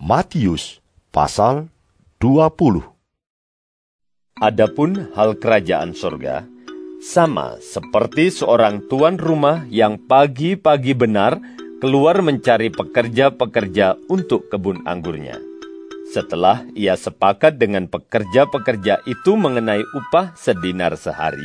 Matius pasal 20. Adapun hal kerajaan surga, sama seperti seorang tuan rumah yang pagi-pagi benar keluar mencari pekerja-pekerja untuk kebun anggurnya. Setelah ia sepakat dengan pekerja-pekerja itu mengenai upah sedinar sehari,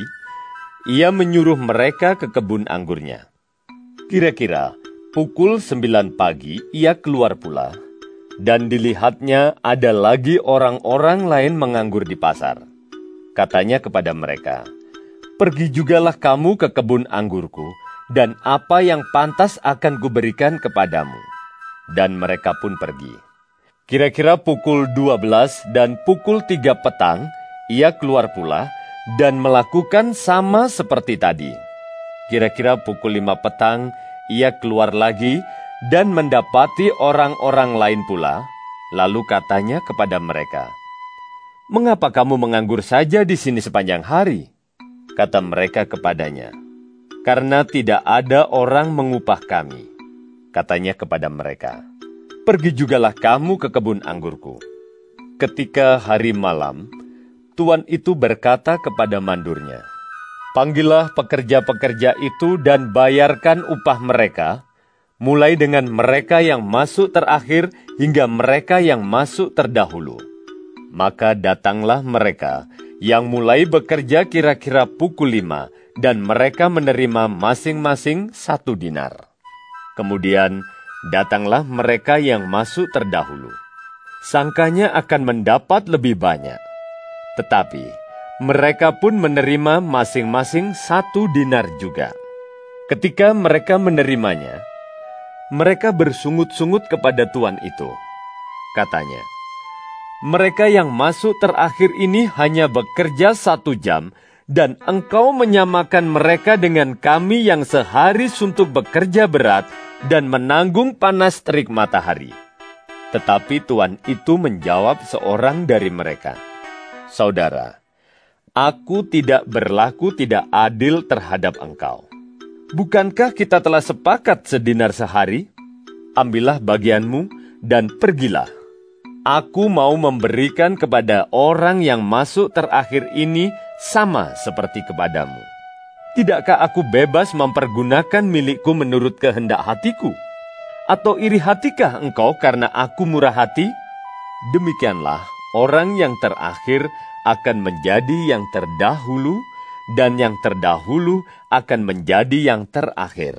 ia menyuruh mereka ke kebun anggurnya. Kira-kira pukul 9 pagi ia keluar pula, dan dilihatnya ada lagi orang-orang lain menganggur di pasar. Katanya kepada mereka, "Pergi jugalah kamu ke kebun anggurku, dan apa yang pantas akan kuberikan kepadamu." Dan mereka pun pergi. Kira-kira pukul 12 dan pukul 3 petang, ia keluar pula dan melakukan sama seperti tadi. Kira-kira pukul 5 petang, ia keluar lagi dan mendapati orang-orang lain pula, lalu katanya kepada mereka, "Mengapa kamu menganggur saja di sini sepanjang hari?" Kata mereka kepadanya, "Karena tidak ada orang mengupah kami." Katanya kepada mereka, "Pergi jugalah kamu ke kebun anggurku." Ketika hari malam, tuan itu berkata kepada mandurnya, "Panggillah pekerja-pekerja itu dan bayarkan upah mereka, mulai dengan mereka yang masuk terakhir hingga mereka yang masuk terdahulu." Maka datanglah mereka yang mulai bekerja kira-kira pukul 5, dan mereka menerima masing-masing 1 dinar. Kemudian datanglah mereka yang masuk terdahulu. Sangkanya akan mendapat lebih banyak. Tetapi mereka pun menerima masing-masing 1 dinar juga. Ketika mereka menerimanya, mereka bersungut-sungut kepada tuan itu. Katanya, "Mereka yang masuk terakhir ini hanya bekerja 1 jam, dan engkau menyamakan mereka dengan kami yang sehari suntuk bekerja berat dan menanggung panas terik matahari." Tetapi tuan itu menjawab seorang dari mereka, "Saudara, aku tidak berlaku tidak adil terhadap engkau. Bukankah kita telah sepakat sedinar sehari? Ambillah bagianmu dan pergilah. Aku mau memberikan kepada orang yang masuk terakhir ini sama seperti kepadamu. Tidakkah aku bebas mempergunakan milikku menurut kehendak hatiku? Atau iri hatikah engkau karena aku murah hati?" Demikianlah orang yang terakhir akan menjadi yang terdahulu, dan yang terdahulu akan menjadi yang terakhir.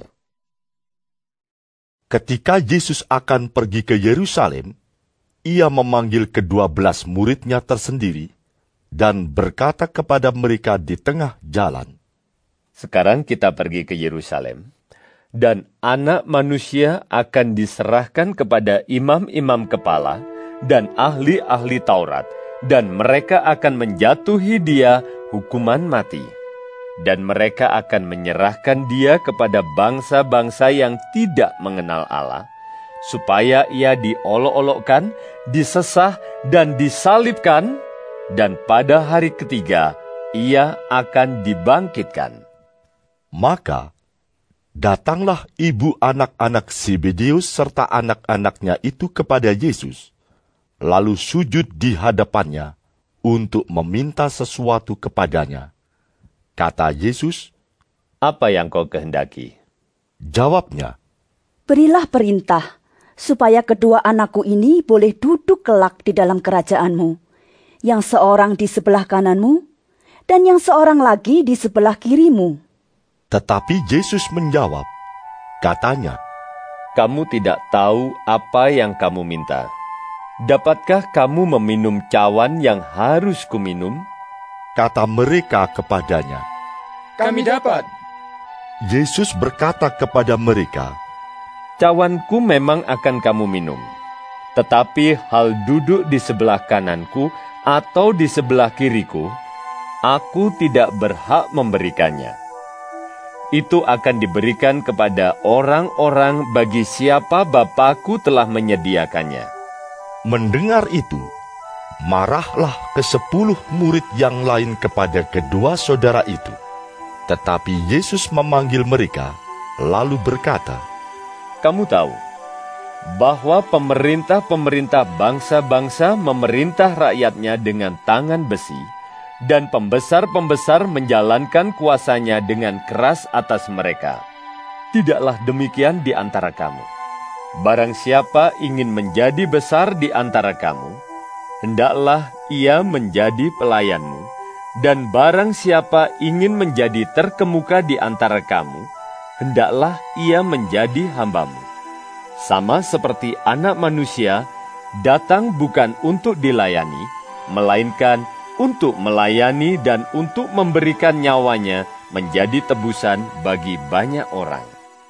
Ketika Yesus akan pergi ke Yerusalem, ia memanggil ke-12 muridnya tersendiri dan berkata kepada mereka di tengah jalan, "Sekarang kita pergi ke Yerusalem, dan Anak Manusia akan diserahkan kepada imam-imam kepala dan ahli-ahli Taurat, dan mereka akan menjatuhi dia hukuman mati. Dan mereka akan menyerahkan dia kepada bangsa-bangsa yang tidak mengenal Allah, supaya ia diolok-olokkan, disesah, dan disalibkan, dan pada hari ketiga ia akan dibangkitkan." Maka datanglah ibu anak-anak Zebedeus serta anak-anaknya itu kepada Yesus, lalu sujud di hadapannya untuk meminta sesuatu kepadanya. Kata Yesus, "Apa yang kau kehendaki?" Jawabnya, "Berilah perintah, supaya kedua anakku ini boleh duduk kelak di dalam kerajaanmu, yang seorang di sebelah kananmu, dan yang seorang lagi di sebelah kirimu." Tetapi Yesus menjawab, katanya, "Kamu tidak tahu apa yang kamu minta. Dapatkah kamu meminum cawan yang harus kuminum?" Kata mereka kepadanya, "Kami dapat." Yesus berkata kepada mereka, "Cawanku memang akan kamu minum, tetapi hal duduk di sebelah kananku atau di sebelah kiriku, aku tidak berhak memberikannya. Itu akan diberikan kepada orang-orang bagi siapa Bapa-Ku telah menyediakannya." Mendengar itu, marahlah ke-10 murid yang lain kepada kedua saudara itu. Tetapi Yesus memanggil mereka, lalu berkata, "Kamu tahu bahwa pemerintah-pemerintah bangsa-bangsa memerintah rakyatnya dengan tangan besi, dan pembesar-pembesar menjalankan kuasanya dengan keras atas mereka. Tidaklah demikian di antara kamu. Barang siapa ingin menjadi besar di antara kamu, hendaklah ia menjadi pelayanmu, dan barang siapa ingin menjadi terkemuka di antara kamu, hendaklah ia menjadi hambamu. Sama seperti Anak Manusia datang bukan untuk dilayani, melainkan untuk melayani dan untuk memberikan nyawanya menjadi tebusan bagi banyak orang.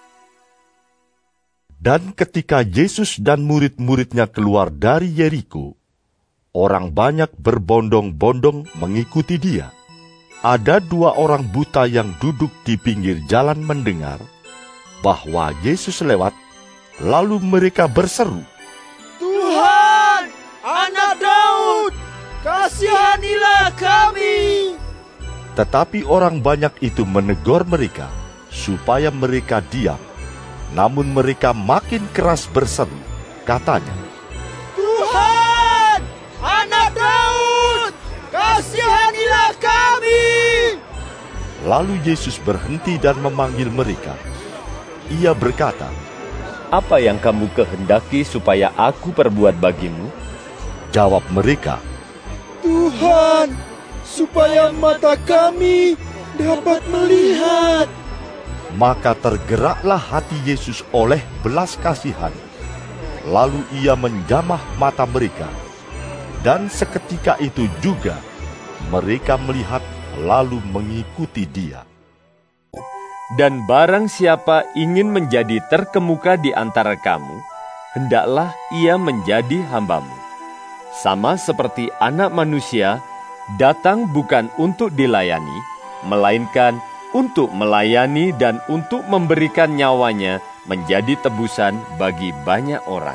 Dan ketika Yesus dan murid-muridnya keluar dari Yeriko, orang banyak berbondong-bondong mengikuti dia. Ada 2 orang buta yang duduk di pinggir jalan mendengar bahwa Yesus lewat, lalu mereka berseru, "Tuhan, Anak Daud, kasihanilah kami." Tetapi orang banyak itu menegur mereka, supaya mereka diam. Namun mereka makin keras berseru, katanya, "Tuhan, Anak Daud, kasihanilah kami." Lalu Yesus berhenti dan memanggil mereka. Ia berkata, "Apa yang kamu kehendaki supaya aku perbuat bagimu?" Jawab mereka, "Tuhan, supaya mata kami dapat melihat." Maka tergeraklah hati Yesus oleh belas kasihan. Lalu ia menjamah mata mereka. Dan seketika itu juga mereka melihat lalu mengikuti dia. Dan barang siapa ingin menjadi terkemuka di antara kamu, hendaklah ia menjadi hambamu. Sama seperti Anak Manusia datang bukan untuk dilayani, melainkan untuk melayani dan untuk memberikan nyawanya menjadi tebusan bagi banyak orang.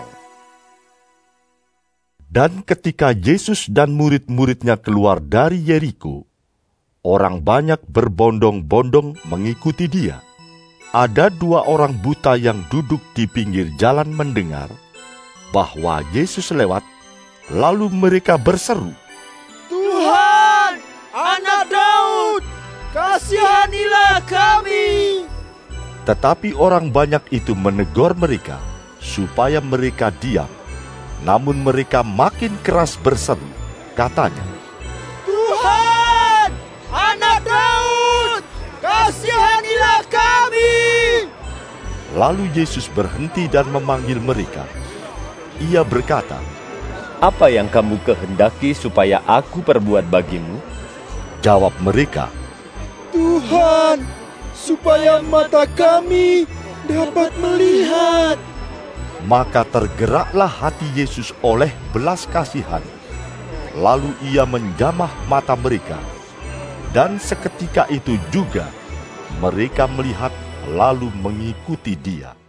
Dan ketika Yesus dan murid-muridnya keluar dari Yeriko, orang banyak berbondong-bondong mengikuti dia. Ada 2 orang buta yang duduk di pinggir jalan mendengar bahwa Yesus lewat, lalu mereka berseru, "Tuhan, Anak Daud, kasihanilah kami." Tetapi orang banyak itu menegur mereka, supaya mereka diam. Namun mereka makin keras berseru, katanya, "Tuhan, Anak Daud, kasihanilah kami." Lalu Yesus berhenti dan memanggil mereka. Ia berkata, "Apa yang kamu kehendaki supaya aku perbuat bagimu?" Jawab mereka, "Tuhan, supaya mata kami dapat melihat." Maka tergeraklah hati Yesus oleh belas kasihan. Lalu ia menjamah mata mereka. Dan seketika itu juga mereka melihat lalu mengikuti dia.